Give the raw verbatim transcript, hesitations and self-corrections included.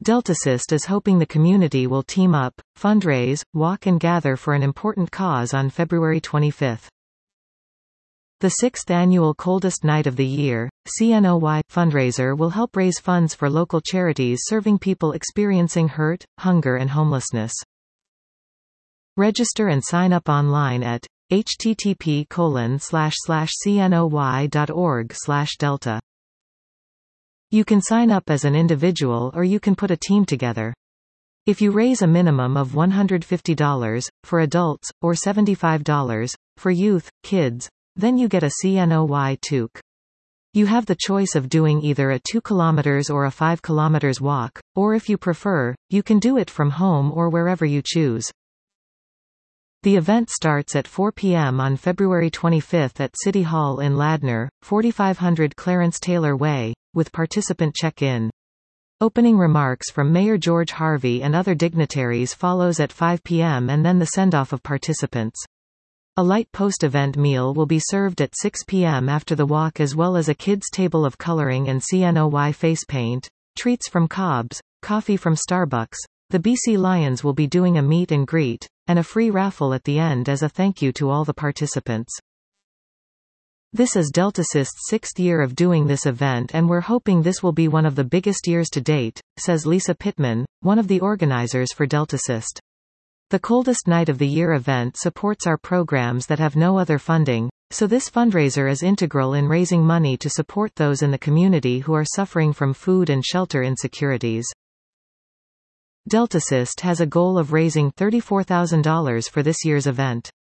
Deltacyst is hoping the community will team up, fundraise, walk and gather for an important cause on February twenty-fifth. The sixth annual Coldest Night of the Year, C N O Y, fundraiser will help raise funds for local charities serving people experiencing hurt, hunger and homelessness. Register and sign up online at http colon slash slash cnoy.org slash delta. You can sign up as an individual or you can put a team together. If you raise a minimum of one hundred fifty dollars, for adults, or seventy-five dollars, for youth, kids, then you get a C N O Y toque. You have the choice of doing either a two kilometers or a five kilometers walk, or if you prefer, you can do it from home or wherever you choose. The event starts at four p m on February twenty-fifth at City Hall in Ladner, forty-five hundred Clarence Taylor Way, with participant check-in. Opening remarks from Mayor George Harvey and other dignitaries follows at five p m and then the send-off of participants. A light post-event meal will be served at six p m after the walk, as well as a kids' table of coloring and C N O Y face paint, treats from Cobb's, coffee from Starbucks. The B C Lions will be doing a meet and greet, and a free raffle at the end as a thank you to all the participants. This is Deltacyst's sixth year of doing this event, and we're hoping this will be one of the biggest years to date, says Lisa Pittman, one of the organizers for Deltacyst. The Coldest Night of the Year event supports our programs that have no other funding, so this fundraiser is integral in raising money to support those in the community who are suffering from food and shelter insecurities. Deltacyst has a goal of raising thirty-four thousand dollars for this year's event.